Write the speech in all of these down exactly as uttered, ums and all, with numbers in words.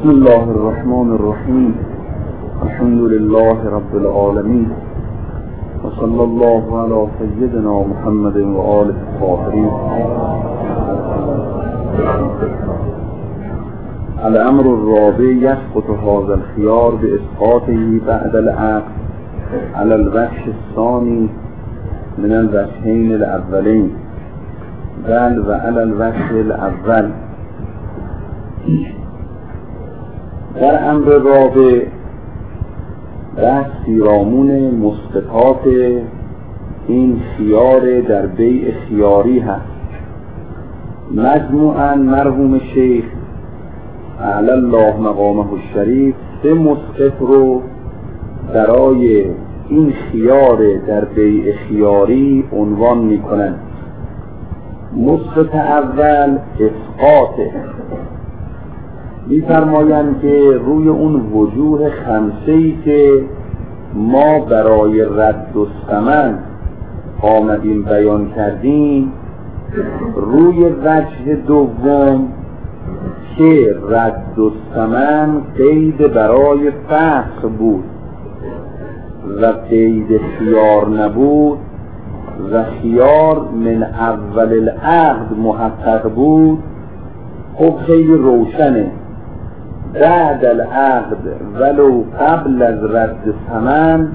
بسم الله الرحمن الرحیم. الحمد لله رب العالمین و صلی الله علی سیدنا محمد و آله الطاهرین. الامر الرابع یسقط هذا الخيار باسقاطه بعد العقد على الوجه الثاني من الوجهين الاولين بل و على الوجه الاول. در امر رابع بحث پیرامون مسقطات این خیار در بیع خیاری هست. مجموعاً مرحوم شیخ اعلی الله مقامه الشریف سه مسقط رو برای این خیار در بیع خیاری عنوان می کنند. مسقط اول اسقاطه. می فرمایند که روی اون وجوه خمسه‌ای که ما برای رد و ثمن آمدیم بیان کردیم، روی وجه دوم که رد و ثمن قید برای فسخ بود و قید خیار نبود و خیار من اول العقد محقق بود، خب خیلی روشنه. بعد العقد ولو قبل از رد ثمن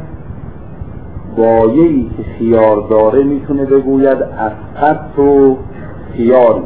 بایعی که خیار داره میتونه بگوید اسقط و خیاری.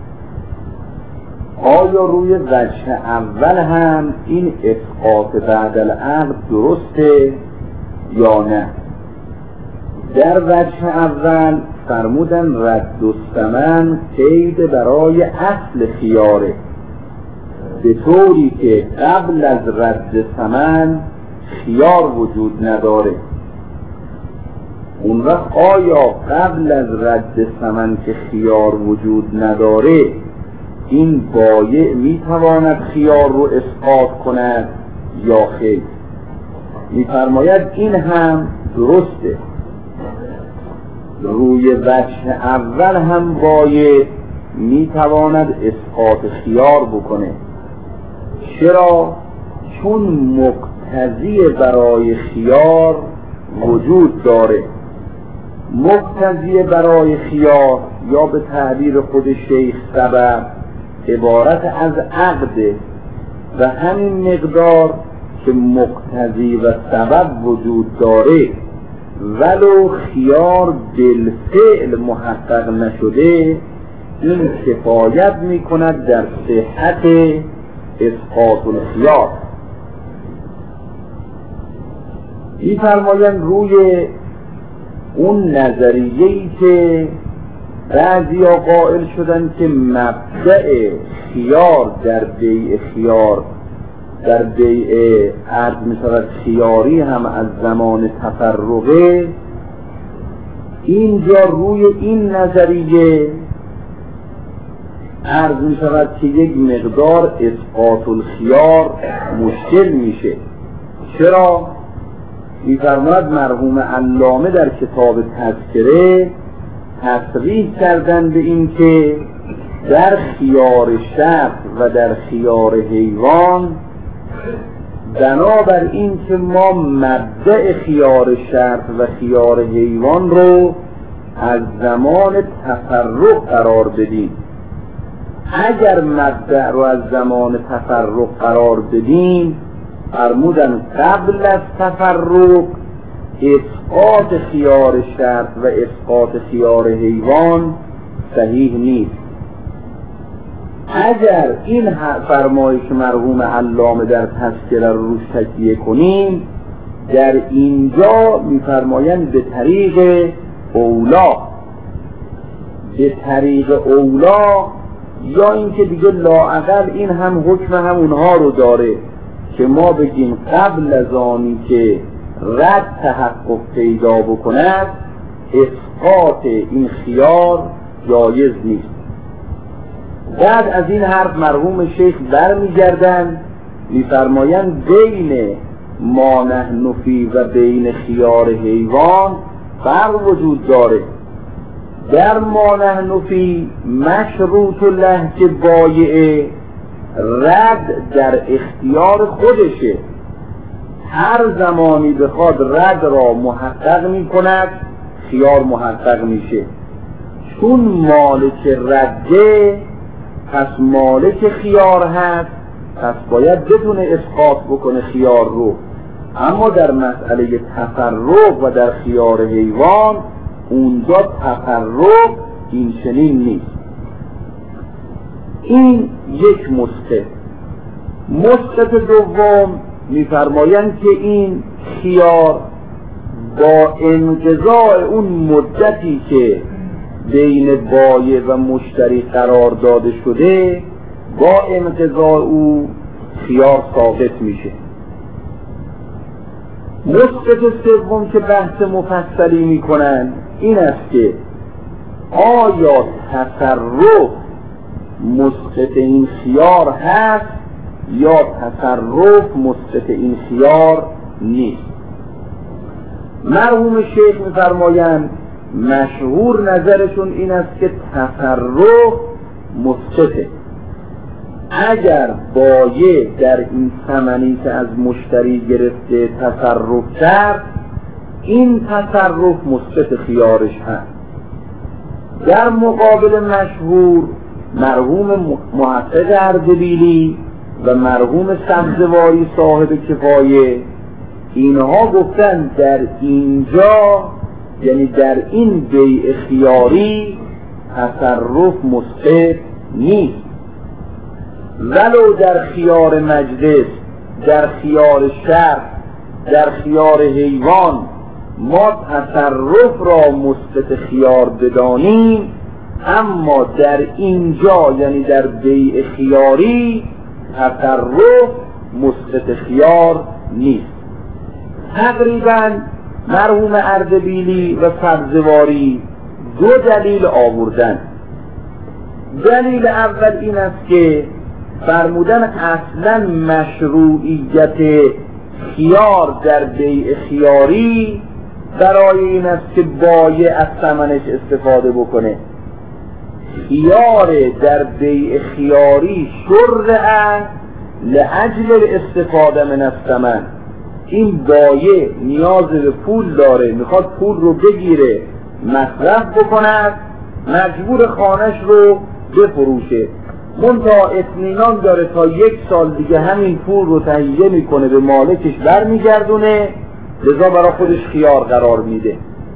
آیا روی وجه اول هم این اسقاط بعد العقد درسته یا نه؟ در وجه اول فرمودن رد و ثمن قید برای اصل خیاره، به طوری که قبل از رد ثمن خیار وجود نداره. اون وقت آیا قبل از رد ثمن که خیار وجود نداره این بایع میتواند خیار رو اسقاط کند یا خیر؟ میفرماید این هم درسته. روی وجه اول هم بایع میتواند اسقاط خیار بکنه. چرا؟ چون مقتضی برای خیار وجود داره. مقتضی برای خیار یا به تعبیر خود شیخ سبب عبارت از عقده و همین مقدار که مقتضی و سبب وجود داره ولو خیار بالفعل محقق نشده، این کفایت می کند در صحت اسقاط الخیار. این فرمایند روی اون نظریه‌ای که بعضی ها قائل شدن که مبدأ خیار در بیع خیار در بیع عرض می شود خیاری هم از زمان تفرقه، اینجا روی این نظریه عرض می شود که یک مقدار اسقاط الخیار مشکل میشه. چرا؟ می فرماید مرحوم علامه در کتاب تذکره تصریح کردن به این که در خیار شرط و در خیار حیوان بنابر این که ما مبدأ خیار شرط و خیار حیوان رو از زمان تفرق قرار بدیم، اگر مبدأ رو از زمان تفرق قرار بدیم فرمودن قبل از تفرق اسقاط خیار شرط و اسقاط خیار حیوان صحیح نیست. اگر این فرمایش مرحوم علامه در تذکره روش تکیه کنیم، در اینجا میفرمایند به طریق اولا به طریق اولا یا اینکه دیگه لااقل این هم حکم همونها رو داره که ما بگیم قبل از آنی که رد تحقق پیدا بکند اسقاط این خیار جایز نیست. بعد از این حرف مرحوم شیخ برمیگردند میفرمایند بین ما نحن فی و بین خیار حیوان فرق وجود داره. در ما نحن فی مشروط له که بایعه رد در اختیار خودشه، هر زمانی بخواد رد را محقق می کند خیار محقق میشه. چون مالک رده پس مالک خیار هست، پس باید بتونه اسقاط بکنه خیار رو. اما در مسئله تفرق و در خیار حیوان اونجا تفرق این چنین نیست. این یک مسقط. مسقط دوم میفرمایند که این خیار با انقضاء اون مدتی که بین بایع و مشتری قرار داده شده، با انقضاء او خیار ساقط میشه. مسقط سوم که بحث مفصلی میکنن این است که آیا تصرف مسقط این خیار هست یا تصرف مسقط این خیار نیست. مرحوم شیخ میفرمایند مشهور نظرشون این است که تصرف مسقطه. اگر بایع در این ثمنی که از مشتری گرفته تصرف کرد، این تصرف مسقط خیارش هست. در مقابل مشهور مرحوم محقق اردبیلی و مرحوم سبزواری صاحب کفایه، اینها گفتن در اینجا، یعنی در این بیع خیاری تصرف مسقط نیست. ولو در خیار مجلس، در خیار شرط، در خیار حیوان ما تصرف را مسقط خیار بدانیم، اما در اینجا یعنی در بیع خیاری تصرف مسقط خیار نیست. تقریبا مرحوم اردبیلی و سبزواری دو دلیل آوردن. دلیل اول این است که فرمودن اصلا مشروعیت خیار در بیع خیاری برای این است که بایع از ثمنش استفاده بکنه. خیار در بیع خیاری شرع لأجل الاستفاده من الثمن. این بایع نیاز به پول داره، میخواد پول رو بگیره مصرف بکنه، مجبور خانش رو بفروشه، منتها اطمینان داره تا یک سال دیگه همین پول رو تهیه میکنه به مالکش برمیگردونه، لذا برای خودش خیار قرار میده.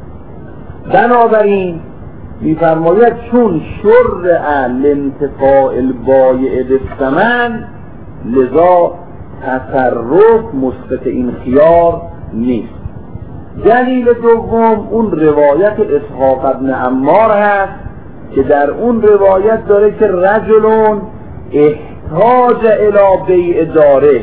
بنابراین میفرماید چون شرع لانتفاع البایع بالثمن، لذا تصرف مسقط این خیار نیست. دلیل دوم اون روایت اسحاق ابن عمار هست که در اون روایت داره که رجلون احتاج الی بیع داره،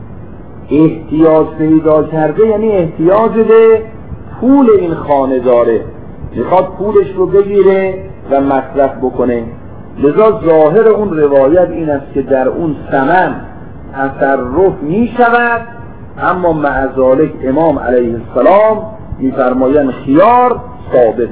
احتیاج پیدا کرده یعنی احتیاج به پول این خانه داره، میخواد پولش رو بگیره و مصرف بکنه. لذا ظاهر اون روایت این است که در اون ثمن تصرف می شود، اما مع ذالک امام علیه السلام میفرمایند خیار ثابته.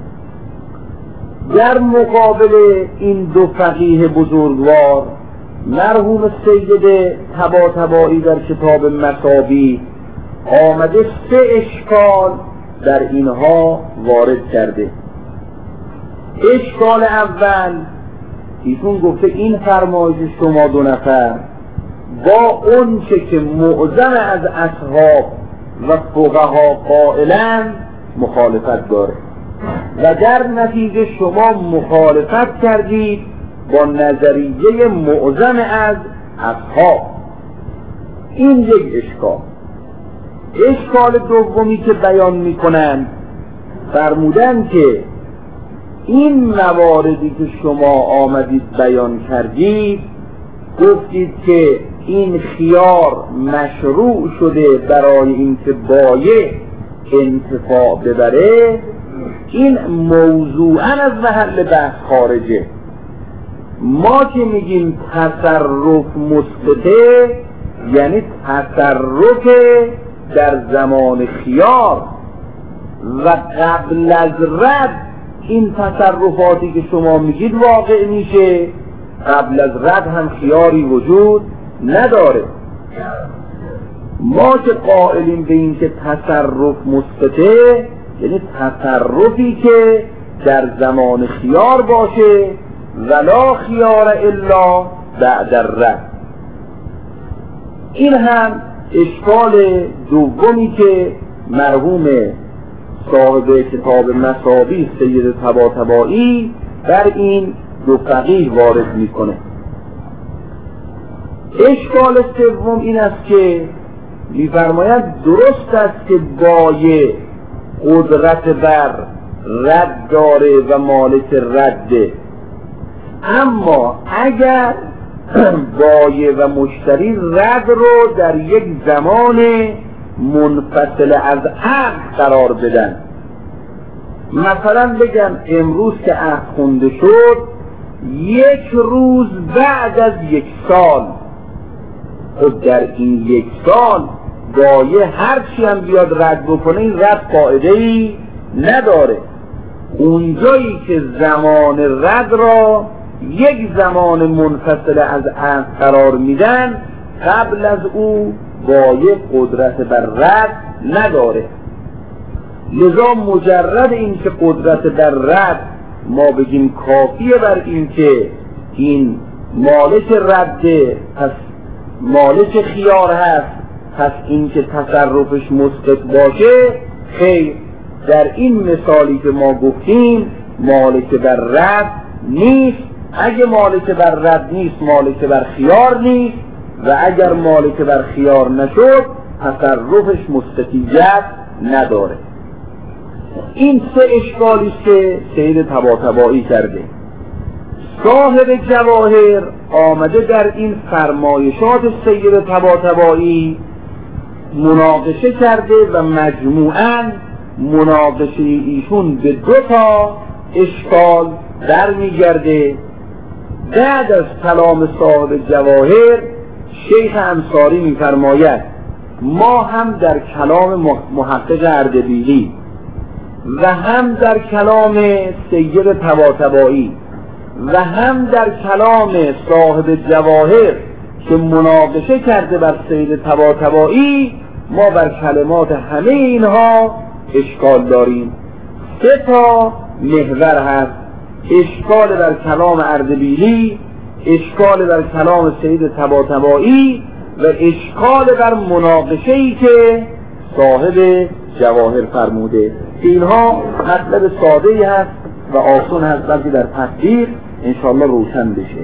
در مقابل این دو فقیه بزرگوار مرحوم سید طباطبایی در کتاب مصابیح آمده سه اشکال در اینها وارد کرده. اشکال اول، ایشون گفته این فرمایش شما دو نفر با اون چه که معظم از اصحاب و فقها قائلن مخالفت داره و در نتیجه شما مخالفت کردید با نظریه معظم از اصحاب. این یک اشکال. اشکال دومی که بیان میکنن فرمودن که این مواردی که شما آمدید بیان کردید، گفتید که این خیار مشروع شده برای اینکه بایع انتفاع ببره، این موضوعاً از محل بحث خارجه. ما که میگیم تصرف مسقطه یعنی تصرف در زمان خیار و قبل از رد این تصرفاتی که شما میگید واقع میشه، قبل از رد هم خیاری وجود نداره. ما که قائلیم به این که تصرف مثبته، یعنی تصرفی که در زمان خیار باشه ولا خیار الا بعد الرد. این هم اشکال دومی که مرحوم صاحب کتاب مصابیح سید طباطبایی در این دو فقیه وارد میکنه. اشکال سوم این است که میفرماید درست است که بایع قدرت بر رد داره و مالک رده، اما اگر بایع و مشتری رد رو در یک زمان منفصل از عقد قرار بدن، مثلا بگم امروز که عقد خونده شد یک روز بعد از یک سال، خب در این یک سال بایع هر چی هم بیاد رد بکنه این رد قاعده‌ای نداره. اونجایی که زمان رد را یک زمان منفصل از عقد قرار میدن، قبل از او بایع قدرت بر رد نداره. لذا مجرد این که قدرت بر رد ما بگیم کافیه بر این که این مالک رده پس مالک خیار هست، پس این که تصرفش مثبت باشه، خیر در این مثالی که ما گفتیم مالک بر رد نیست. اگه مالک بر رد نیست مالک بر خیار نیست، و اگر مالک بر خیار نشد تصرفش مثبتیت نداره. این سه اشکالی که سید طباطبایی کرده. صاحب جواهر آمده در این فرمایشات سید طباطبایی مناقشه کرده و مجموعاً مناقشه ایشون به دو تا اشکال در میگرده. بعد از کلام صاحب جواهر شیخ انصاری میفرماید ما هم در کلام محقق اردبیلی و هم در کلام سید طباطبایی و هم در کلام صاحب جواهر که مناقشه کرده بر سید طباطبایی ما بر کلمات همه اینها اشکال داریم. سه تا محور هست: اشکال بر کلام اردبیلی، اشکال بر کلام سید طباطبایی و اشکال بر مناقشه‌ای که صاحب جواهر فرموده. اینها مطلب ساده‌ای هست و آسان هست، بلکه در تفسیر انشاءالله روشن بشه.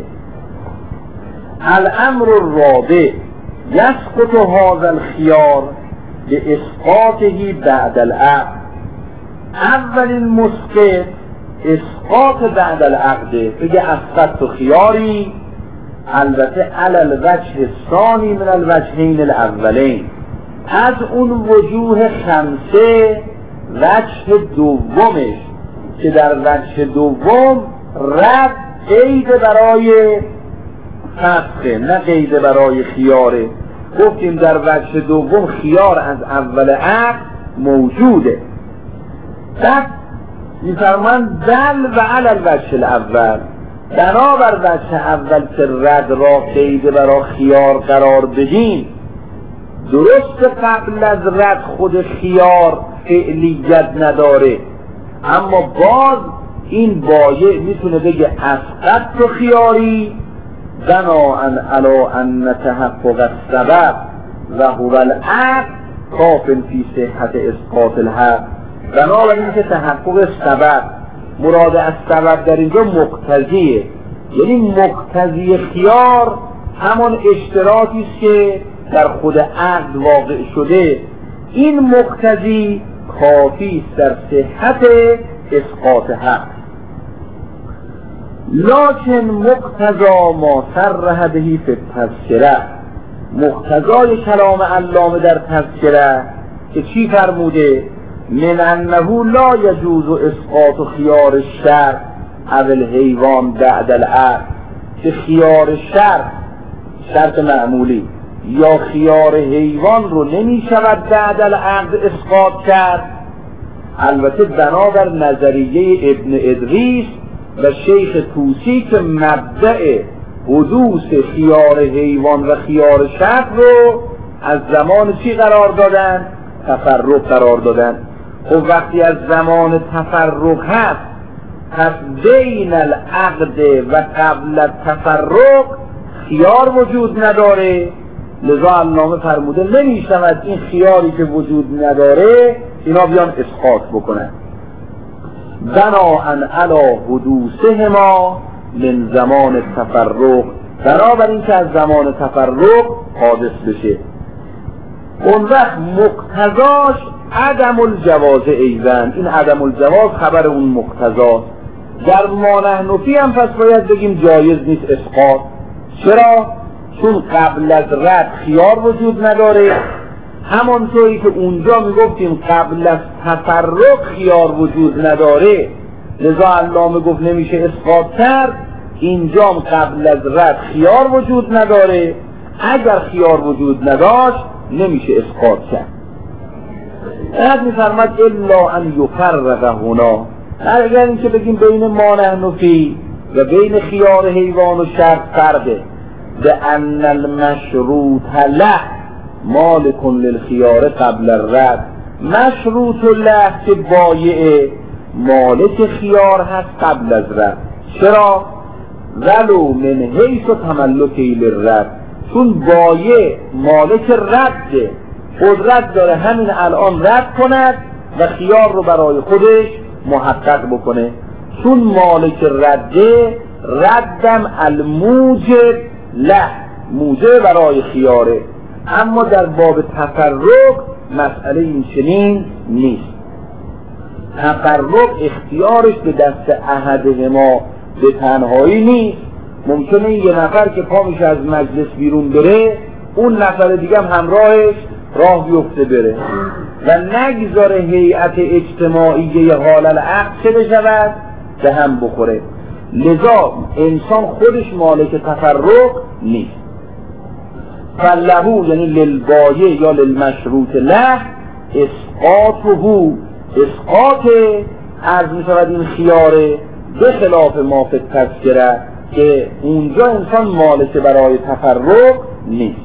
الامر الرابع یسقط هذا الخیار به اسقاطه بعد العقد. اولین مسقط اسقاط بعد العقد، بگه اسقط خیاری، البته علی الوجه الثانی من الوجهین الاولین، از اون وجوه خمسه وجه دومش که در وجه دوم رد قید برای فسخه نه قید برای خیاره. گفتیم در وجه دوم خیار از اول عقد موجوده. بعد میفرمان دل و علی الوجه الاول، بنابر وجه اول که رد را قید برای خیار قرار بدیم، درست قبل از رد خود خیار فعلیت نداره، اما باز این بایع میتونه بگه اسقط تو خیاری بناءً علی ان تحقق السبب و هو العقد کاف فی صحت اسقاط الحق. بنابراین که تحقق سبب، مراد از سبب در اینجا مقتضیه، یعنی مقتضی خیار همان اشتراطی است که در خود عقد واقع شده. این مقتضی کافی است در صحت اسقاط حق. لکن مقتضا ما صرح به فی التذکره، مقتضای کلام علامه در تذکره که چی فرموده؟ من انه لا یجوز اسقاط خیار الشرع او الحیوان بعد العقد، که خیار شرع شرط معمولی یا خیار حیوان رو نمی شود بعد العقد اسقاط کرد. البته بنابر نظریه ابن ادریس و شیخ طوسی که مبدأ حدوث خیار حیوان و خیار شرط رو از زمان چی قرار دادن؟ تفرق قرار دادن. خب وقتی از زمان تفرق هست، پس بین العقد و قبل التفرق خیار وجود نداره، لذا علامه فرموده نمی شود این خیاری که وجود نداره اینا بیان اسقاط بکنن. بناءً علی حدوثهما من زمان تفرق، بنابراین که از زمان تفرق حادث بشه. اون وقت مقتضاش عدم الجواز ایضاً، این عدم الجواز خبر اون مقتضاست. در ما نحن فی هم پس باید بگیم جایز نیست اسقاط. چرا؟ چون قبل از رد خیار وجود نداره، همانطوری که اونجا میگفتیم قبل از تفرق خیار وجود نداره، لذا علامه گفت نمیشه اسقاط کرد. اینجا قبل از رد خیار وجود نداره، اگر خیار وجود نداشت نمیشه اسقاط کرد. بعد میفرماد الا ان یفرق هنا، اگر اینکه بگیم بین ما نحن فی و بین خیار حیوان و شرط فرقه، به ان المشروط له مالک للخیار قبل الرد، مشروط له که بایع مالک خیار هست قبل از رد. چرا؟ ولو من حیث تملکی للرد، چون بایع مالک رده، قدرت داره همین الان رد کند و خیار رو برای خودش محقق بکنه. چون مالک رده، ردم الموجب له، موجب برای خیاره. اما در باب تفرق مسئله این چنین نیست. تفرق اختیارش به دست احدهما به تنهایی نیست. ممکنه یه نفر که پا میشه از مجلس بیرون بره، اون نفر دیگه هم همراهش راه بیفته بره و نگذاره هیئت اجتماعی حال العقد چه بشود؟ به هم بخوره. لذا انسان خودش مالک تفرق نیست. فلهو یعنی للبایع یا للمشروط له اسقاطه، اسقاط عرض می شود این خیاره، به خلاف ما فی التذکره که اونجا انسان مالک برای تفرق نیست.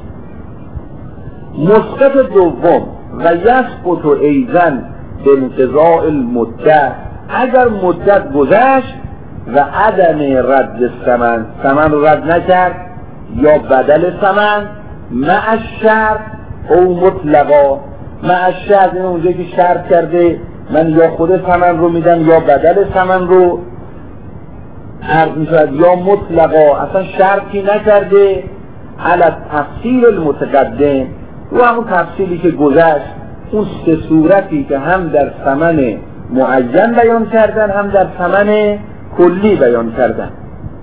مسقط دوم و یسقط ایضاً به انقضاء المدت، اگر مدت گذشت و عدم رد ثمن، ثمن رو رد نکرد یا بدل ثمن، مع الشرط او مطلقا، مع الشرط این اونجا که شرط کرده من یا خود ثمن رو میدم یا بدل ثمن رو، عرض میشود یا مطلقا اصلا شرطی نکرده، علی التفصیل المتقدم، و همون تفصیلی که گذشت، اون سه صورتی که هم در ثمن معین بیان کردن هم در ثمن کلی بیان کردن.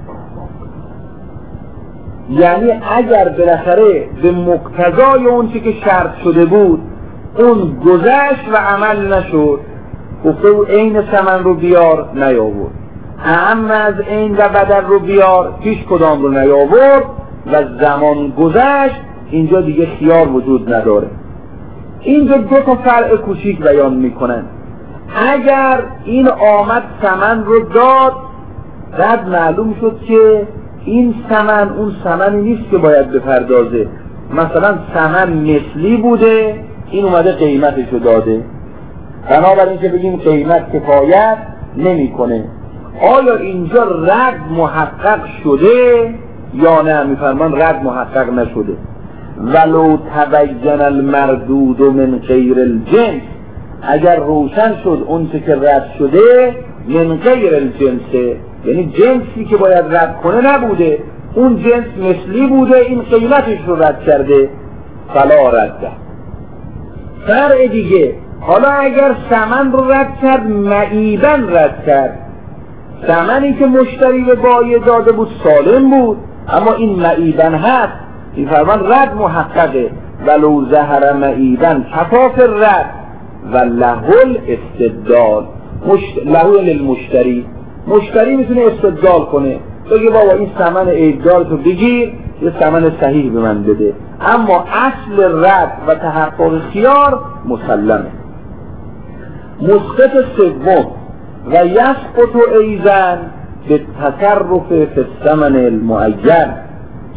یعنی اگر بالاخره به مقتضای اون چی که شرط شده بود اون گذشت و عمل نشد، گفته او عین ثمن رو بیار، نیاورد، اهم از عین و بدل رو بیار، هیچ کدام رو نیاورد و زمان گذشت، اینجا دیگه خیار وجود نداره. اینجا دو تا فرع کوچیک بیان میکنن. اگر این آمد ثمن رو داد، بعد معلوم شد که این ثمن اون ثمنی نیست که باید بپردازه، مثلا ثمن مثلی بوده، این اومده قیمتش رو داده، بنابراین که بگیم قیمت کفایت نمیکنه. آیا اینجا رد محقق شده یا نه؟ میفرمان رد محقق نشده. ولو تبین المردود من غیر الجنس، اگر روشن شد اون چه که رد شده من غیر الجنسه، یعنی جنسی که باید رد کنه نبوده، اون جنس مثلی بوده، این قیمتش رو رد کرده، فلا رده. فرع دیگه، حالا اگر ثمن رو رد کرد، معیبن رد کرد، ثمنی که مشتری به بایع داده بود سالم بود، اما این معیبن هست، این فرمان رد محققه. ولو ظهر معیبن کفاف رد و لهل استدلال، مشت... لهل للمشتری، مشتری میتونه استدلال کنه، بگه بابا این ثمن عیبدارتو بگیر، یه ثمن صحیح به من بده، اما اصل رد و تحقق خیار مسلمه. مسقط سوم و یسقط ایضاً به تصرف فی الثمن المعین،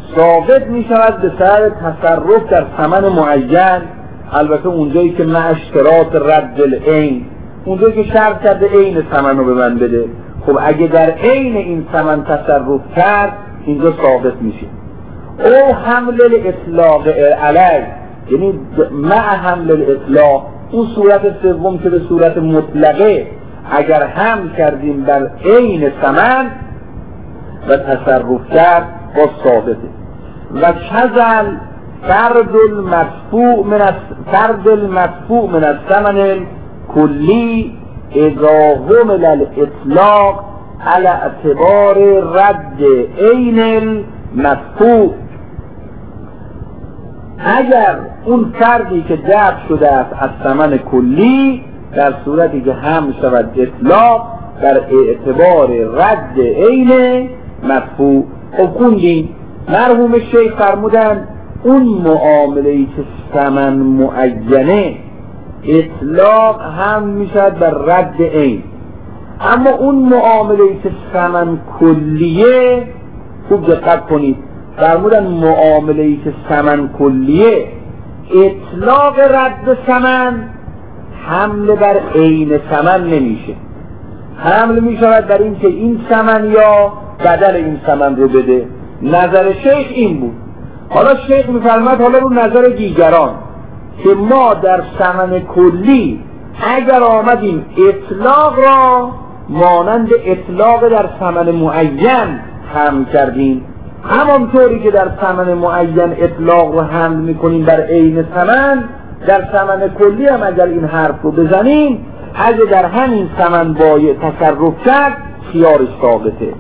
ثابت می شود به سر تصرف در ثمن معین، البته اونجایی که مع اشتراط رد العین، اونجایی که شرط کرده عین ثمن رو به من بده. خب اگه در عین این ثمن تصرف کرد اینجا ثابت میشه. او حمل الاطلاق علیه، یعنی مع حمل الاطلاق، اون صورت سوم که به صورت مطلقه اگر حمل کردیم بر عین ثمن و تصرف کرد با ثابته. و کذل فرد المدفوع من فرد المدفوع من الثمن کلی اذا حمل الاطلاق على اعتبار رد عین المدفوع. اگر اون فردی که دفع شده است از ثمن کلی در صورتی که حمل شود اطلاق در اعتبار رد عین مدفوع. خب خوندیم مرحوم شیخ فرمودن اون معامله‌ای که ثمن معینه اطلاق هم میشد بر رد عین، اما اون معامله‌ای که ثمن کلیه، خوب دقت کنید، فرمودن معامله‌ای که ثمن کلیه اطلاق رد ثمن حمل بر عین ثمن نمیشه، حمل میشود بر این که این ثمن یا بدل این ثمن رو بده. نظر شیخ این بود. حالا شیخ میفرماد حالا رو نظر دیگران که ما در ثمن کلی اگر آمدیم اطلاق را مانند اطلاق در ثمن معین حمل کردیم، همانطوری که در ثمن معین اطلاق رو حمل میکنیم بر عین ثمن، در ثمن کلی هم اگر این حرف رو بزنیم اگه در همین ثمن بایع تصرف کرد خیارش ثابته.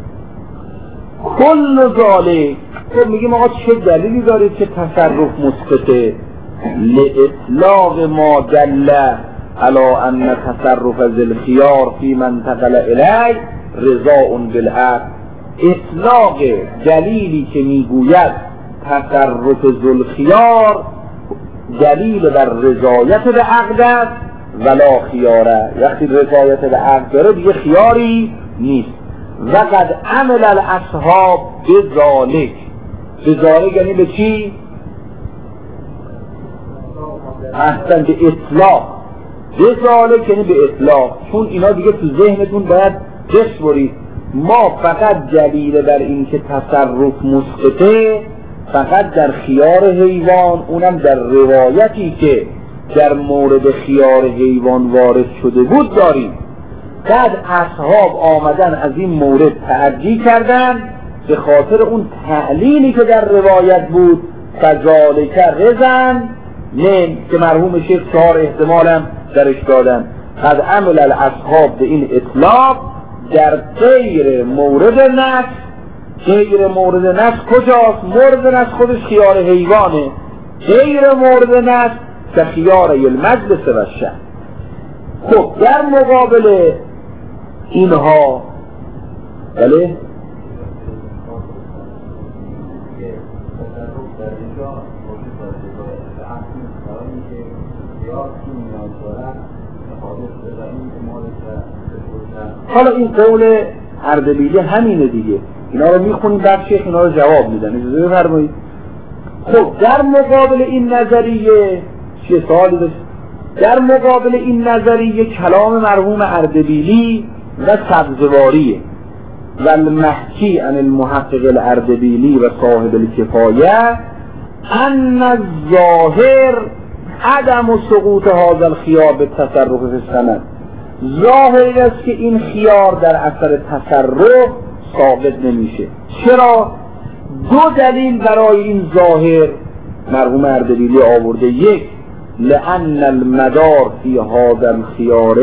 کل ذالک، خب میگیم آقا چه دلیلی دارید که تصرف مسقطه؟ لاطلاق ما دل علی ان تصرف ذل خیار فی من انتقل الیه رضاء بالعقد. اطلاق دلیلی که میگوید تصرف ذل خیار دلیل بر رضایت به عقد است ولا خیاره، وقتی رضایت به عقد داره دیگه خیاری نیست. و قد عمل الاصحاب بذالک، بذالک یعنی به چی؟ احسن، به اطلاق. بذالک یعنی به اطلاق، چون اینا دیگه تو ذهنتون باید بسپرید. ما فقط دلیل بر این که تصرف مسقطه فقط در خیار حیوان، اونم در روایتی که در مورد خیار حیوان وارد شده بود داریم. بعد اصحاب آمدن از این مورد تعجی کردن به خاطر اون تعلیلی که در روایت بود، فذالک رزن نه که مرحوم شیخ چهار احتمالم درش دادن. قد عمل الاصحاب به این اطلاق در غیر مورد نص. غیر مورد نص کجاست؟ مورد نص خودش خیار حیوانه، غیر مورد نص که خیار المجلس و شهر. خب در مقابل اینها بله حالا این قول اردبیلی همینه دیگه، اینا رو میخونیم بعد شیخ اینا رو جواب میدن. اجازه بفرمایید. خب در مقابل این نظریه چه سوالی داشت؟ در مقابل این نظریه کلام مرحوم اردبیلی و سبزواریه و المحکی عن المحقق الاردبیلی و صاحب الکفایه ان الظاهر عدم سقوط هذا الخیار به تصرف فی الثمن. ظاهر است که این خیار در اثر تصرف ثابت نمیشه. چرا؟ دو دلیل برای این ظاهر مرحوم اردبیلی آورده. یک، لأن المدار فی هذا الخیار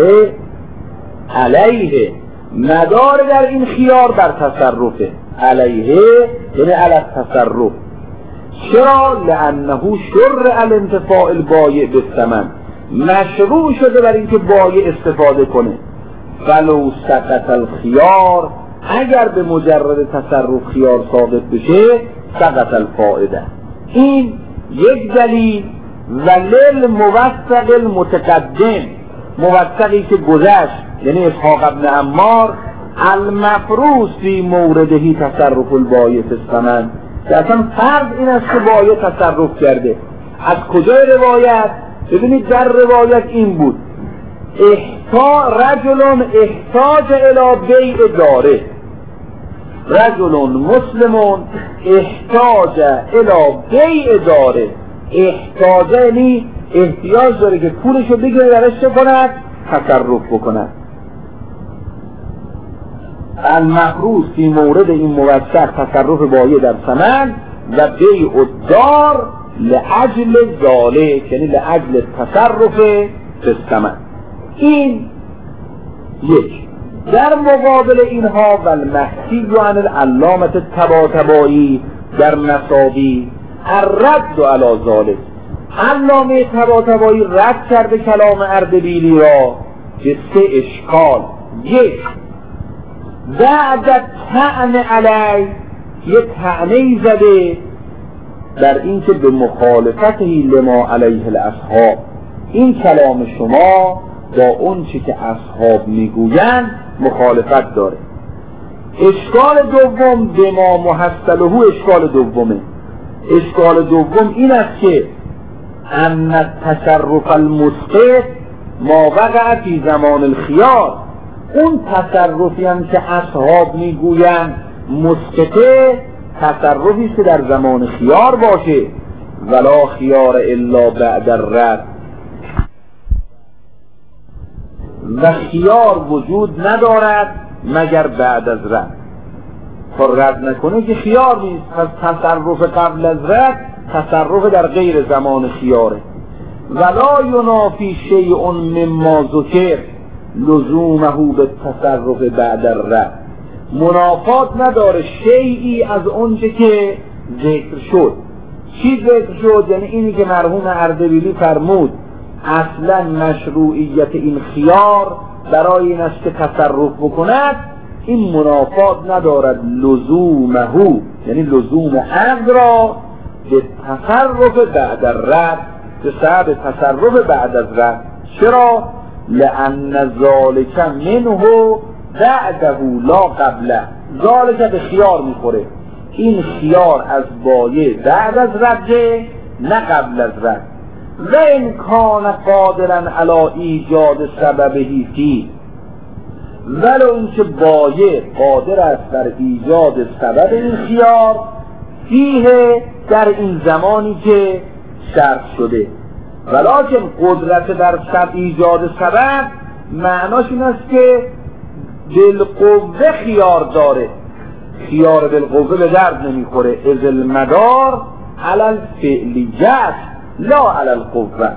علیه، مدار در این خیار بر تصرفه، علیه یعنی علی التصرف. چرا؟ لأنه شرع الانتفاع البایع بالثمن، مشروع شده بر اینکه بایع استفاده کنه. ولو سقط الخیار، اگر به مجرد تصرف خیار ثابت بشه سقط الفائده. این یک دلیل. ولل موثق المتقدم، موثقی که گذشت یعنی اسحاق ابن عمار، المفروض فی موردهی تصرف البایع فی الثمن، که اصلا فرض این است که بایه تصرف کرده. از کجای روایت؟ ببینید در روایت این بود احتا رجل احتاج الی بیع داره، رجل مسلم احتاج الی بیع داره. احتاج یعنی احتیاج داره که پولشو بگیره درش چه کند؟ تصرف بکند. المحروز فی مورد این موثق تصرف بایع در ثمن و بیع الدار لعجل ذالک، یعنی لعجل تصرف فی الثمن. این یک. در مقابل اینها و المحسی عن العلامة الطباطبایی در مساوی الرد علی ذالک، علامه طباطبایی رد کرده کلام اردبیلی را به سه اشکال. یک، بعد طعن علی، یک طعنه‌ای زده در این که به مخالفته لما علیه الاصحاب، این کلام شما با اون چی که اصحاب میگویند مخالفت داره. اشکال دوم به ما محصله، اشکال دومه. اشکال دوم این است که ان التصرف المسقط ما وقع فی زمان الخیار، اون تصرفی هم که اصحاب میگویند مسقطه تصرفی است که در زمان خیار باشه. ولا خیار الا بعد الرد، و خیار وجود ندارد مگر بعد از رد. تا رد نکنه که خیار نیست. پس تصرف قبل از رد تصرف در غیر زمان خیاره. ولا ینافی شیء مما ذکر لزومه به تصرف بعد الرد، منافات نداره شیئی از اونچه که ذکر شد. چی ذکر شد؟ یعنی اینی که مرحوم اردبیلی فرمود اصلا مشروعیت این خیار برای این است که تصرف بکند، این منافات ندارد لزومه، یعنی لزوم عقد را به تصرف بعد الرد، به سبب تصرف بعد از رد. چرا؟ لأن ذالک منه بعده لا قبله، ذالک به خیار میخوره، این خیار از بایع بعد از رده نه قبل از رد. و این کان قادرا علی ایجاد سببهی فی، ولو اینکه بایع قادر است بر ایجاد سبب این خیار فیه در این زمانی که شرط شده. ولکن قدرت در سب ایجاد سبب معناش این است که بالقوه خیار داره، خیار بالقوه به درد نمیخوره. از المدار علی الفعلیت لا علی القوه.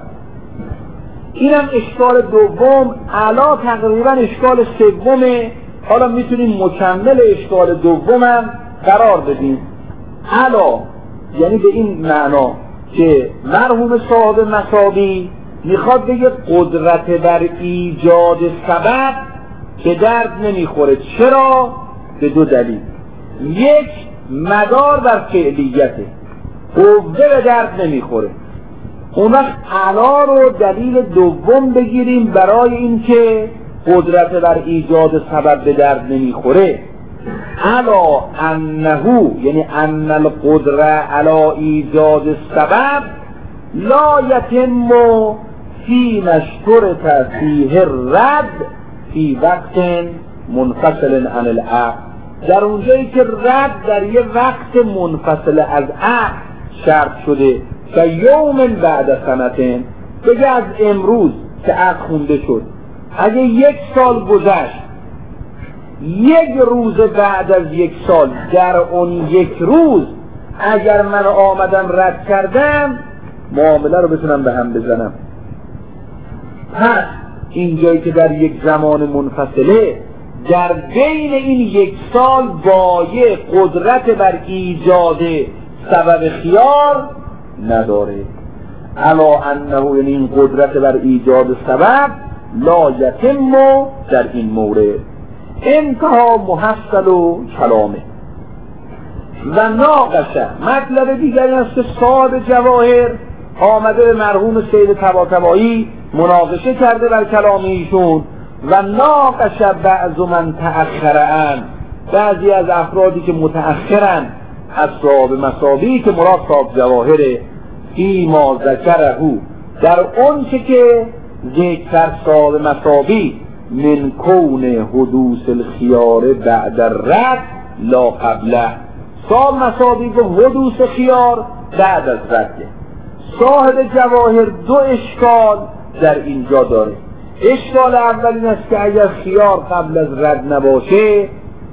اینم اشکال دوم، علا تقریبا اشکال سومه. حالا میتونیم مکمل اشکال دومم قرار بدیم. علا یعنی به این معنا که مرحوم صاحب مساوی میخواد بگه قدرت بر ایجاد سبب به درد نمیخوره. چرا؟ به دو دلیل. یک، مدار بر فعلیته، قوه به درد نمیخوره. اون وقت علا رو دلیل دوم بگیریم برای اینکه قدرت بر ایجاد سبب به درد نمیخوره. علا انهو یعنی ان القدره علا ایجاد سبب لا یتم فی مشترط فیه الرد فی وقت منفصل عن العقد، در اونجایی که رد در یه وقت منفصل از عقد شرط شده. که یوم بعد سنتین، بگه از امروز که عقد خونده شد اگه یک سال گذشت، یک روز بعد از یک سال در اون یک روز اگر من آمدم رد کردم معامله رو بتونم به هم بزنم. پس اینجایی که در یک زمان منفصله در بین این یک سال بایع قدرت بر ایجاد سبب خیار نداره. علا انه یعنی این قدرت بر ایجاد سبب لا یتم در این مورد. انتها محصل و کلامه. و ناقشه مطلب دیگری است که صاحب جواهر آمده به مرحوم سید طباطبایی مناقشه کرده بر کلام ایشون. و ناقشه بعض من تأخرن، بعضی از افرادی که متأخرن از صاحب مسابی که مراد صاحب جواهره، فی ما ذکرهو در اون چه که ذکر صاحب مسابی من کون حدوث الخیار بعد الرد لا قبله. صاحب مسابی که حدوث خیار بعد از رده. صاحب جواهر دو اشکال در اینجا داره. اشکال اول این است که اگر خیار قبل از رد نباشه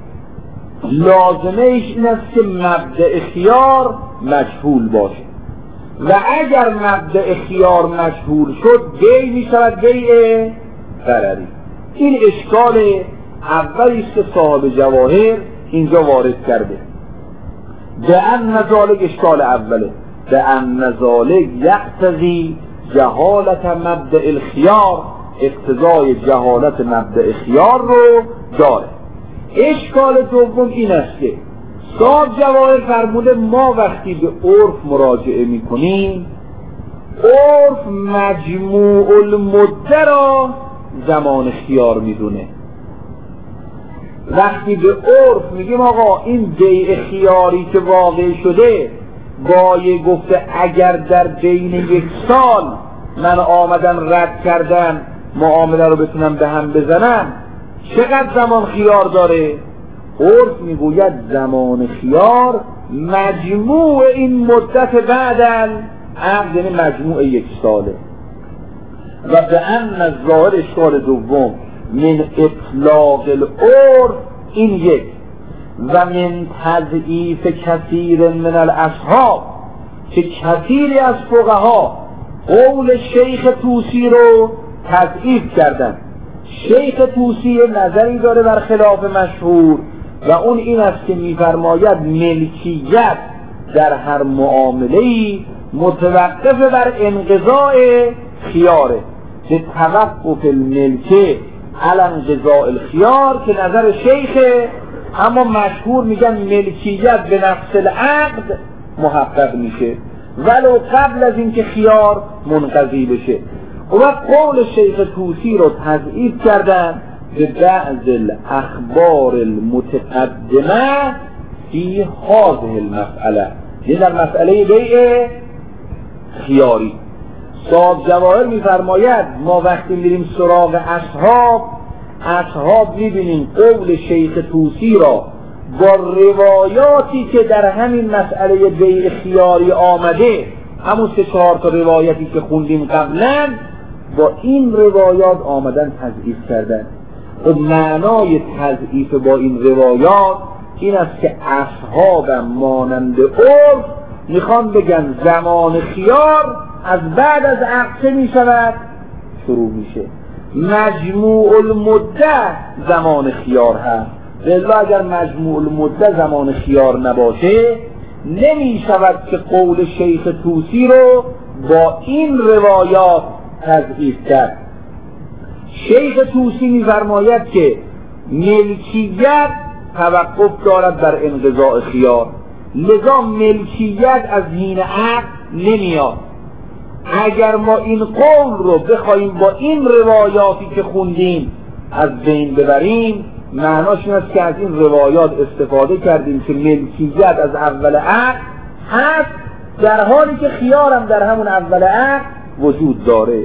لازمه ایش این است که مبدأ خیار مجهول باشه و اگر مبدأ خیار مجهول شد بی می شود بیع ضرری. این اشکال اولی است که صاحب جواهر اینجا وارد کرده. به ان ذالک اشکال اوله، به ان ذالک یقتضی جهالت مبدأ الخیار، اقتضای جهالت مبدأ خیار رو داره. اشکال دوم این است که صاحب جواهر فرموده ما وقتی به عرف مراجعه میکنیم عرف مجموع المده را زمان خیار میدونه. وقتی به عرف میگیم آقا این بیع خیاری که واقع شده گاهی گفته اگر در بین یک سال من آمدن رد کردن معامله رو بتونم به هم بزنم چقدر زمان خیار داره؟ عرف میگوید زمان خیار مجموع این مدت بعدن عقد، یعنی مجموع یک ساله. و به ان از ظاهر اشکال دوم من اطلاق العرف این یک و من تضعیف کثیر من الاصحاب که کثیری از فقها قول شیخ طوسی رو تضعیف کردن. شیخ طوسی نظری داره بر خلاف مشهور و اون این است که میفرماید ملکیت در هر معامله‌ای متوقف بر انقضاء خیاره، به توقف الملکه علی انقضاء الخیار که نظر شیخه، اما مشهور میگن ملکیت به نفس العقد محقق میشه ولو قبل از اینکه خیار منقضی بشه. و قول شیخ طوسی رو تضعیف کردن به بعض الاخبار المتقدمه فی هذه المسئله، یعنی در مسئله بیع خیاری. صاحب جواهر میفرماید ما وقتی میریم سراغ اصحاب اصحاب میبینیم قول شیخ طوسی را با روایاتی که در همین مسئله بیع خیاری آمده، همون سه چهار تا روایتی که خوندیم قبلا، با این روایات آمدن تضعیف کردن. و معنای تضعیف با این روایات این است که اصحاب مانند عرف میخوان بگن زمان خیار از بعد از عقد چه میشود؟ شروع میشه. مجموع المده زمان خیار هست. لذا اگر مجموع المده زمان خیار نباشه نمیشود که قول شیخ طوسی رو با این روایات تضعیف کرد. شیخ طوسی می‌فرماید که ملکیت توقف دارد بر انقضاء خیار، لذا ملکیت از حین عقد نمیاد. اگر ما این قول رو بخوایم با این روایاتی که خوندیم از بین ببریم معناش این است که از این روایات استفاده کردیم که ملکیت از اول عقد هست، در حالی که خیارم در همون اول عقد وجود داره.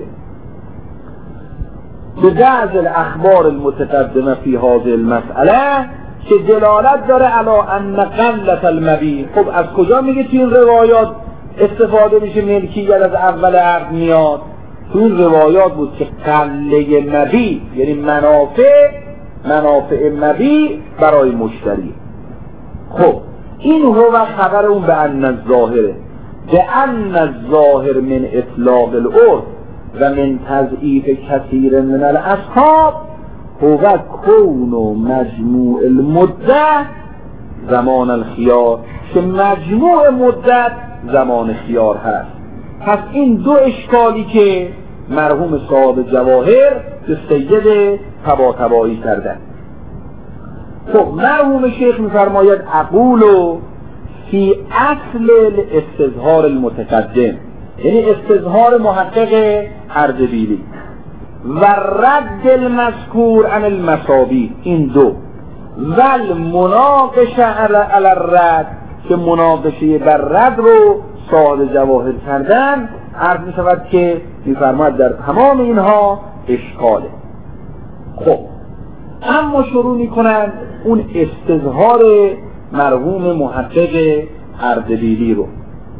به بعض الاخبار المتقدمه فی هذه المسئله که دلالت داره علی ان قلت المبیع. خب از کجا میگه تو این روایات استفاده میشه ملکیت از اول عقد میاد؟ تو این روایات بود که قله مبیع یعنی منافع منافع مبیع برای مشتری. خب این هو خبر اون به ان الظاهره، به ان الظاهر من اطلاق العرف و من تضعیف کثیر من الاصحاب هو کون و مجموع المدت زمان الخیار، که مجموع مدت زمان خیار هست. پس این دو اشکالی که مرحوم صاحب جواهر به سید طباطبایی کردن. خب مرحوم شیخ میفرماید اقولو فی اصل الاستظهار المتقدم، یعنی استظهار محقق اردبیلی و رد المذکور عن المصابی، این دو ول مناقشه علی الرد که مناقشه بر رد رو صاحب جواهر کردن، عرض می شود که می‌فرماید در تمام اینها اشکاله. خب اما شروع میکنن اون استظهار مرحوم محقق اردبیلی رو.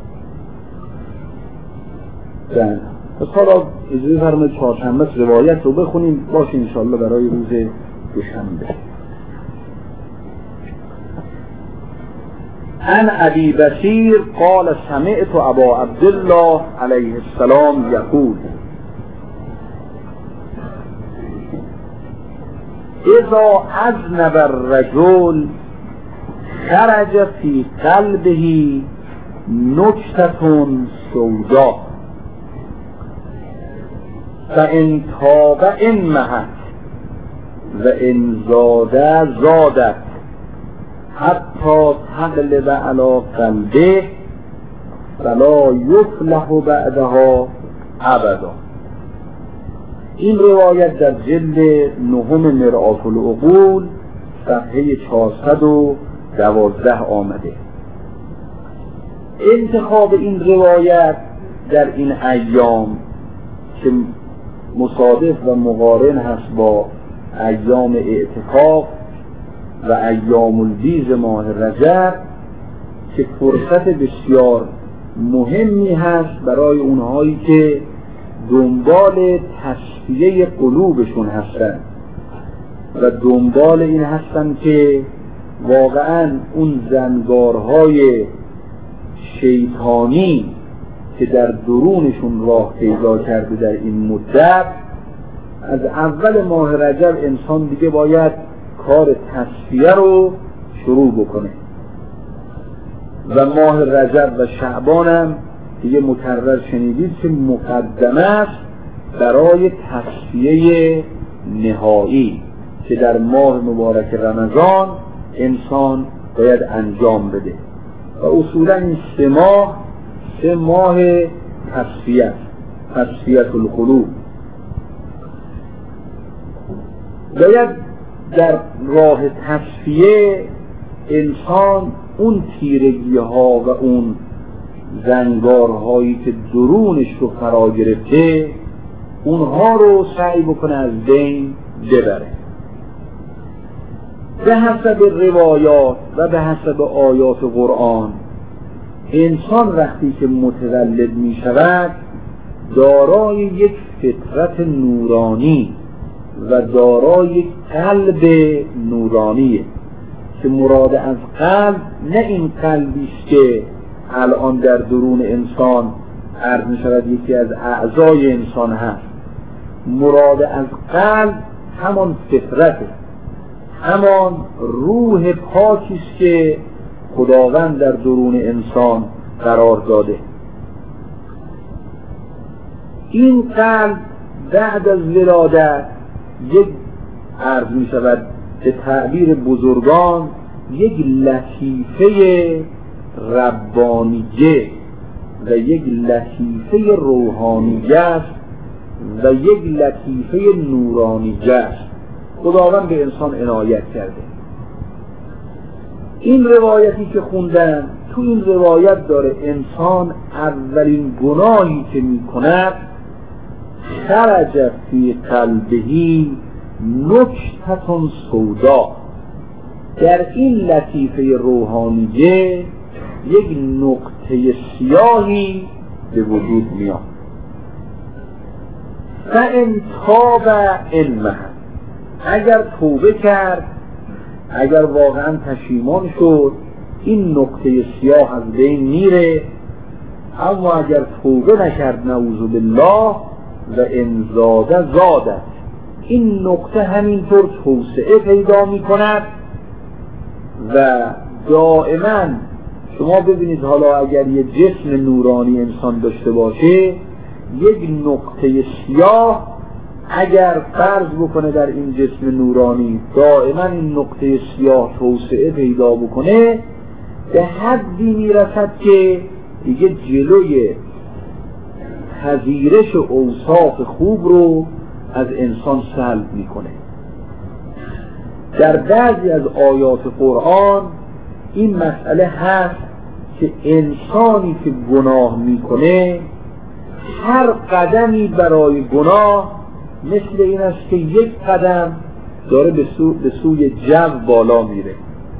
بله پس حالا اجازه فرمایید چهارشنبه روایت رو بخونیم باشه انشاءالله برای روز دوشنبه. عن ابی بصیر قال سمعت ابا عبدالله علیه السلام یقول اذا اذنب الرجل خرج فی قلبه نکتة سوداء فان تاب انمحت و ان زاد زادت حتی تغلب علی قلبه فلا یفلح بعدها ابدا. این روایت در جلد نهم مرآة العقول صفحه چهارصد و دوازده آمده. انتخاب این روایت در این ایام که مصادف و مقارن هست با ایام اعتکاف و ایام البیض ماه رجب که فرصت بسیار مهمی هست برای اونهایی که دنبال تصفیه قلوبشون هستن و دنبال این هستن که واقعا اون زنگارهای شیطانی که در درونشون راه پیدا کرده در این مدت، از اول ماه رجب انسان دیگه باید کار تصفیه رو شروع بکنه و ماه رجب و شعبان هم دیگه مکرر شنیدید که مقدمه است برای تصفیه نهایی که در ماه مبارک رمضان انسان باید انجام بده و اصولا این سه ماه سه ماه تصفیه تصفیه القلوب. باید در راه تصفیه انسان اون تیرگی ها و اون زنگارهایی که درونش رو فرا گرفته اونها رو سعی بکنه از بین ببره. به حسب روایات و به حسب آیات قرآن انسان وقتی که متولد می شود دارای یک فطرت نورانی و دارای یک قلب نورانیه که مراد از قلب نه این قلبی است که الان در درون انسان عرض می شود یکی از اعضای انسان هست. مراد از قلب همان فطرته، همان روح پاکی است که خداوند در درون انسان قرار داده. این قلب بعد از ولادت یک عرض می شود به تعبیر بزرگان یک لطیفه ربانیه و یک لطیفه روحانیه است و یک لطیفه نورانیه است. خداوند به انسان عنایت کرده. این روایتی که خوندن تو این روایت داره انسان اولین گناهی که می کند خرج فی قلبه نکتة سودا، در این لطیفه روحانیه یک نقطه سیاهی به وجود میاد. فان تاب انمحت، اگر توبه کرد، اگر واقعا پشیمان شد این نقطه سیاه از بین میره. اما اگر توبه نکرد نعوذ بالله و ان زاد زادت، این نقطه همینطور توسعه پیدا می کند و دائما شما ببینید حالا اگر یه جسم نورانی انسان داشته باشه یک نقطه سیاه اگر فرض بکنه در این جسم نورانی دائما این نقطه سیاه توسعه پیدا بکنه به حدی میرسد که دیگه جلوی پذیرش اوصاف خوب رو از انسان سلب میکنه. در بعضی از آیات قرآن این مسئله هست که انسانی که گناه میکنه هر قدمی برای گناه مثل این است که یک قدم داره به, سو، به سوی جو بالا میره،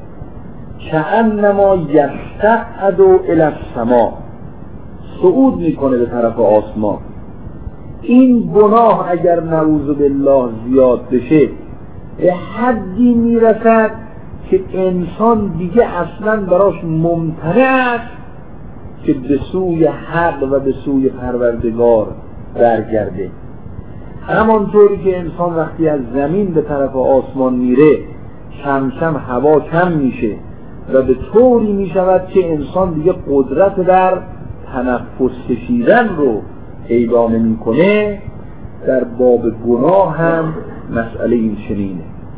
کأنما یصعد الی السما، صعود میکنه به طرف آسمان. این گناه اگر نعوذ بالله زیاد بشه به حدی میرسد که انسان دیگه اصلا براش ممتنع است که به سوی حق و به سوی پروردگار برگرده. همانطوری که انسان وقتی از زمین به طرف آسمان میره کم کم هوا کم میشه و به طوری میشود که انسان دیگه قدرت در تنفس کشیدن رو پیدا نمیکنه، در باب گناه هم مسئله این چنینه.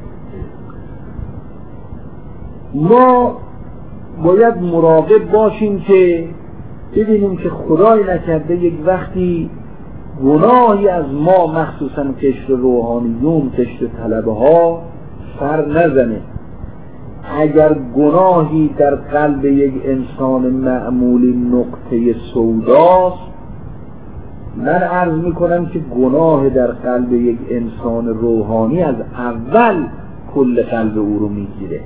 ما باید مراقب باشیم که ببینیم که خدای نکرده یک وقتی گناهی از ما مخصوصا قشر روحانیون، قشر طلبه ها سر نزنه. اگر گناهی در قلب یک انسان معمولی نقطه سوداست، من عرض میکنم که گناه در قلب یک انسان روحانی از اول کل قلب او رو میگیره،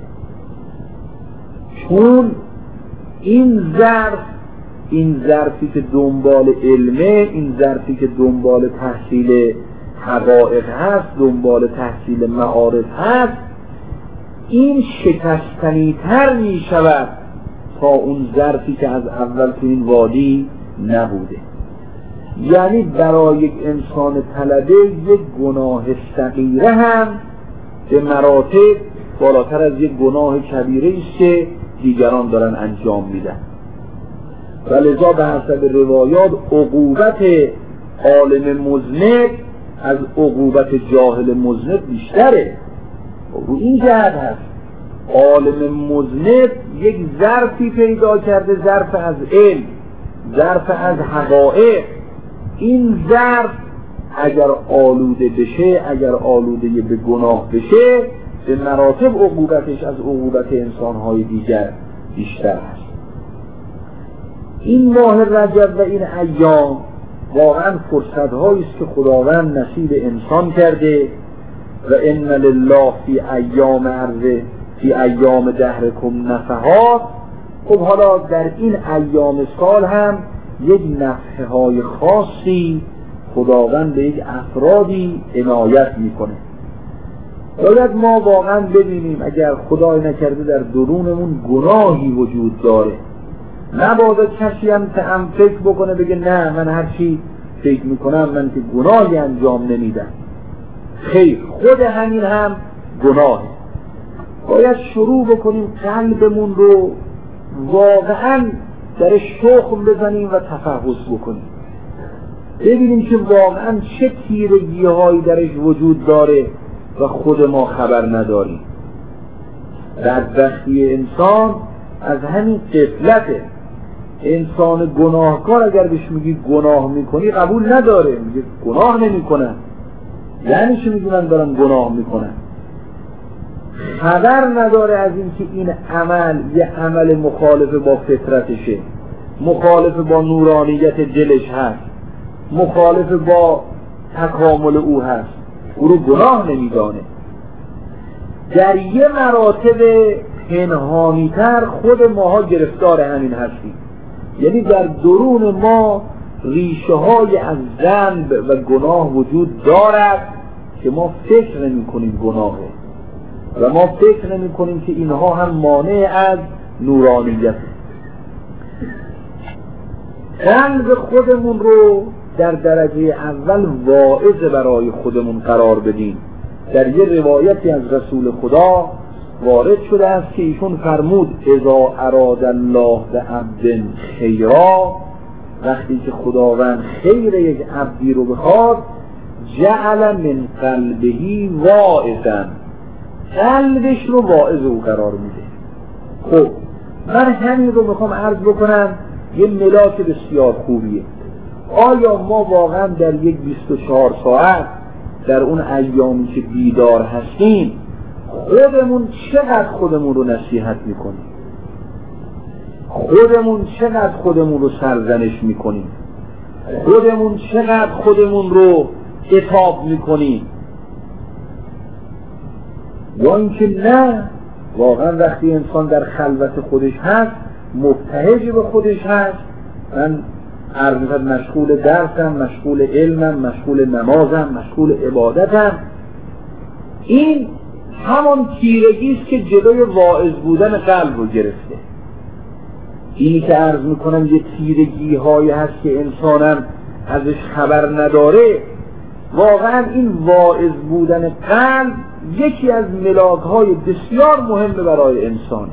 چون این ظرف، این ظرفی که دنبال علمه، این ظرفی که دنبال تحصیل حقایق هست، دنبال تحصیل معارف هست، این شکستنی تر می شود تا اون ظرفی که از اول تو این وادی نبوده. یعنی برای یک انسان طلبه یک گناه صغیره هم به مراتب بالاتر از یک گناه کبیره است که دیگران دارن انجام میدن، و لذا به حسب روایات عقوبت عالم مذنب از عقوبت جاهل مذنب بیشتره. رو این جهت هست عالم مذنب یک ظرفی پیدا کرده، ظرف از علم، ظرف از حقایق. این ظرف اگر آلوده بشه، اگر آلوده به گناه بشه، به مراتب عقوبتش از عقوبت انسانهای دیگر بیشتر هست. این ماه رجب و این ایام واقعا فرصت‌هایی است که خداوند نصیب انسان کرده و ان لله فی ایام عرضه فی ایام دهرکم نفحات. خب حالا در این ایام سال هم یک نفحه‌های خاصی خداوند به یک افرادی عنایت میکنه. باید ما واقعا ببینیم اگر خدای نکرده در درونمون گناهی وجود داره، نباید کسی هم هم فکر بکنه بگه نه من هر چی فکر میکنم من که گناهی انجام نمیدم. خیر، خود همین هم گناهه. باید شروع بکنیم قلبمون رو واقعا درش شخم بزنیم و تفحص بکنیم، ببینیم که واقعا چه تیرگی هایی درش وجود داره و خود ما خبر نداریم. بدبختی انسان از همین غفلته. انسان گناهکار اگر بهش میگی گناه میکنی قبول نداره، میگه گناه نمیکنن. یعنی چی میگن دارن گناه میکنن؟ خبر نداره از این که این عمل یه عمل مخالف با فطرتشه، مخالف با نورانیت دلش هست، مخالف با تکامل او هست، او رو گناه نمیدانه. در یه مراتب پنهانی‌تر خود ماها گرفتار همین هستیم. یعنی در درون ما ریشه های از ذنب و گناه وجود دارد که ما فکر نمی کنیم گناهه و ما فکر نمی کنیم که اینها هم مانع از نورانیت. قلب خودمون رو در درجه اول واعظ برای خودمون قرار بدیم. در یه روایتی از رسول خدا وارد شده است که ایشون فرمود اذا اراد الله بعبد خیرا، وقتی که خداوند خیر یک عبدی رو بخواد جعل من قلبهی واعظا، قلبش رو واعظ او قرار میده. خب من همین رو میخوام عرض بکنم، یه ملاک بسیار خوبیه. آیا ما واقعا در یک بیست و چهار ساعت در اون ایامی که بیدار هستیم خودمون چقدر خودمون رو نصیحت میکنیم؟ خودمون چقدر خودمون رو سرزنش میکنیم، خودمون چقدر خودمون رو عتاب میکنیم، یا اینکه نه واقعا وقتی انسان در خلوت خودش هست، مبتهج به خودش هست، من عرض می‌کنم مشغول درسم، مشغول علمم، مشغول نمازم، مشغول عبادتم، این همان تیرگی است که جلوی واعظ بودن قلب رو گرفته. اینی که عرض میکنم یه تیرگی هایی هست که انسانم ازش خبر نداره. واقعا این واعظ بودن قلب یکی از ملاک های بسیار مهم برای انسانه.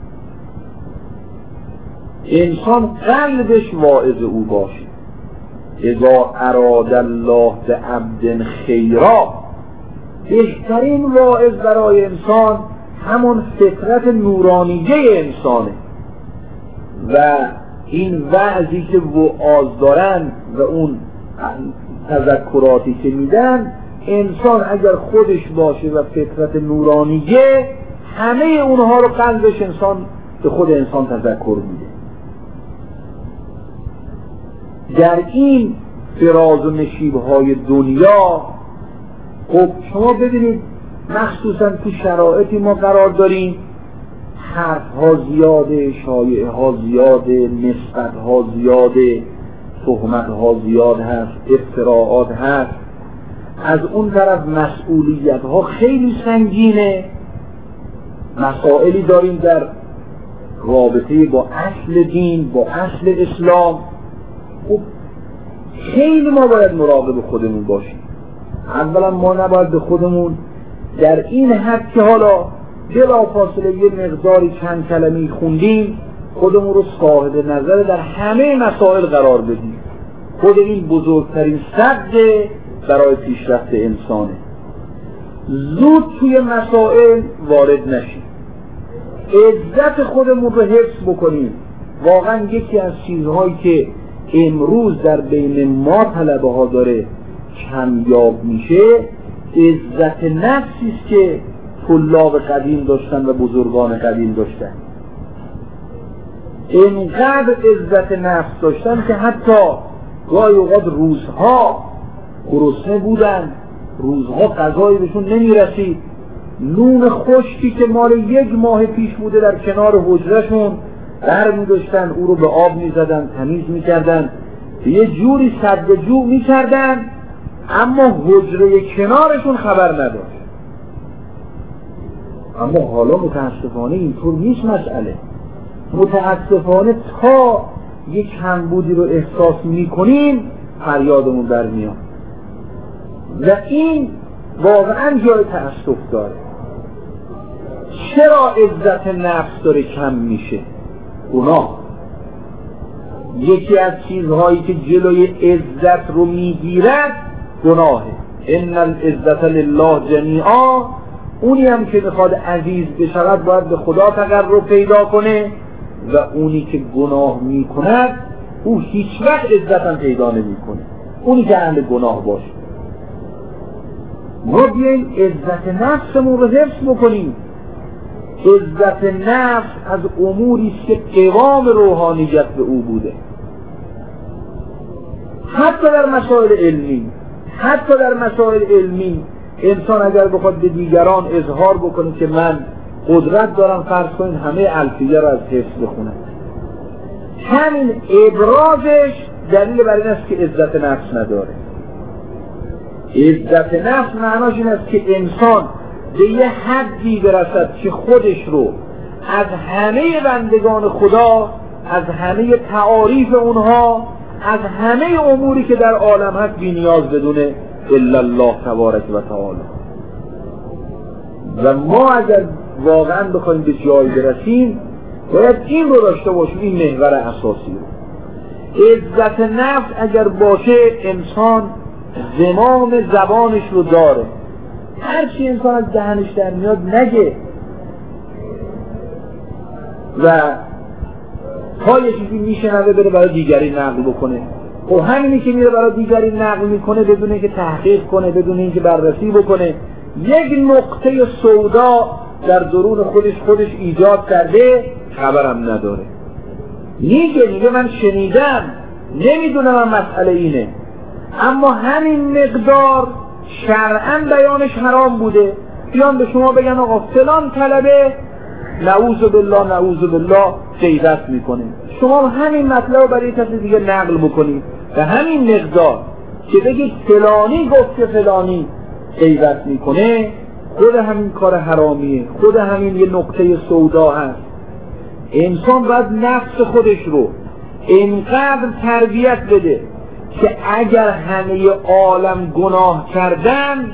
انسان قلبش واعظ او باشه. اذا اراد الله بعبد خیرا، بهترین واعظ برای انسان همون فطرت نورانیه انسانه و این وعظی که وعاظ دارن و اون تذکراتی که میدن، انسان اگر خودش باشه و فطرت نورانیه، همه اونها رو قلبش انسان به خود انسان تذکر میده. در این فراز و نشیب‌های دنیا خب شما ببینید مخصوصا تو شرایطی ما قرار داریم، حرف‌ها زیاده، شایعه‌ها زیاده، نسبت‌ها زیاده، تهمت‌ها زیاد هست، افتراعات هست، از اون طرف مسئولیت‌ها خیلی سنگینه، مسائلی داریم در رابطه با اصل دین، با اصل اسلام. خب خیلی ما باید مراقب خودمون باشیم. اولا ما نباید به خودمون در این حد که حالا بلافاصله یه مقداری چند کلمه‌ای خوندیم خودمون رو صاحب نظر در همه مسائل قرار بدیم. خود این بزرگترین سد برای پیشرفت انسانه. زود توی مسائل وارد نشیم، عزت خودمون رو حفظ بکنیم. واقعا یکی از چیزهایی که امروز در بین ما طلبه ها داره کمیاب میشه، عزت نفسی است که طلاب قدیم داشتن و بزرگان قدیم داشتن. اینقدر عزت نفس داشتن که حتی گاهی اوقات روزها گرسنه بودن، روزها غذایی بهشون نمیرسید، نون خشکی که مال یک ماه پیش بوده در کنار حجرشون در می‌داشتن، او رو به آب می‌زدن، تمیز می‌کردن، یه جوری سد جو می‌کردن، اما حجره کنارشون خبر نداشت. اما حالا متاسفانه اینطور نیست مسئله. متاسفانه تا یک کمبودی رو احساس می‌کنیم فریادمون در میاد و این واقعا جای تأسف داره. چرا عزت نفس داره کم میشه؟ گناه. یکی از چیزهایی که جلوی عزت رو میگیرد گناهه. ان العزت لله جمیعا، اونی هم که میخواد عزیز بشود باید به خدا تقرب پیدا کنه و اونی که گناه میکند او هیچ وقت عزت هم پیدا نمیکنه، اونی که اهل گناه باشه. ما بیاییم عزت نفسمون رو حفظ بکنیم. عزت نفس از اموری است که قوام روحانیت به او بوده. حتی در مسائل علمی، حتی در مسائل علمی انسان اگر بخواد به دیگران اظهار بکنه که من قدرت دارم فرض کنید همه الفیه رو از حفظ بخونم، همین ابرازش دلیل بر این است که عزت نفس نداره. عزت نفس معناش این است که انسان به یه حدی برسد که خودش رو از همه بندگان خدا، از همه تعاریف اونها، از همه اموری که در عالم هست بی نیاز بدونه الا الله تبارک و تعالی. و ما اگر واقعا بخوایم به جایی برسیم باید این رو داشته باشیم، این محور اساسی رو. عزت نفس اگر باشه انسان زمام زبانش رو داره، هرچی انسان از دهنش در میاد نگه و تا یه چیزی میشنوه بره برای دیگری نقل بکنه. خب همینی که میره برای دیگری نقل میکنه بدون اینکه تحقیق کنه، بدون اینکه بررسی بکنه، یک نقطه سودا در درون خودش خودش ایجاد کرده، خبرم نداره. میگه میگه من شنیدم، نمیدونم من مسئله اینه، اما همین مقدار شرعاً بیانش حرام بوده. بیان به شما بگن آقا فلان طلبه نعوذ بالله نعوذ بالله غیبت میکنه، شما همین مطلب برای کسی دیگه نقل بکنید به همین مقدار که بگید فلانی گفت که فلانی غیبت میکنه، خود همین کار حرامیه، خود همین یه نقطه سودا هست. انسان باید نفس خودش رو اینقدر تربیت بده که اگر همه عالم گناه کردن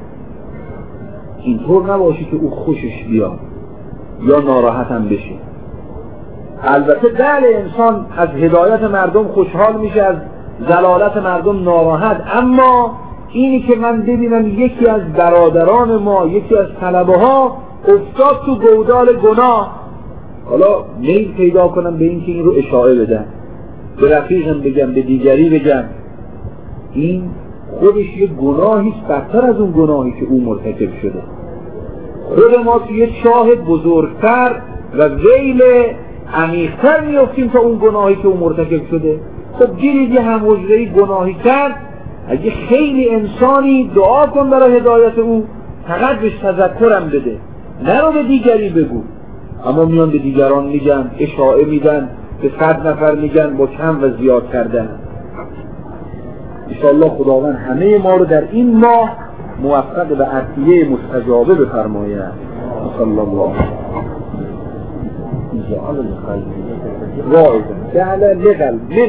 اینطور نباشه که او خوشش بیاد یا ناراحت هم بشه. البته بله انسان از هدایت مردم خوشحال میشه، از ضلالت مردم ناراحت، اما اینی که من ببینم یکی از برادران ما، یکی از طلبه ها افتاد تو گودال گناه، حالا میل پیدا کنم به این که این رو اشاعه بدم، به رفیقم بگم، به دیگری بگم، این خودش یه گناهیست بدتر از اون گناهی که او مرتکب شده. خود ما توی یه چاه بزرگتر و ویل عمیق‌تر میافتیم تا اون گناهی که او مرتکب شده. خب گیرید یه هم‌حجره‌ای گناهی کرد، اگه خیلی انسانی دعا کن برای هدایت او، فقط بهش تذکرم بده، نرو به دیگری بگو. اما میان به دیگران میگن، اشاعه میدن، به صد نفر میگن، با کم و زیاد کردن. انشاءالله خداوند همه ما رو در این ماه موفق به عطیه مستجابه بفرماید. صلی الله علیه و آله.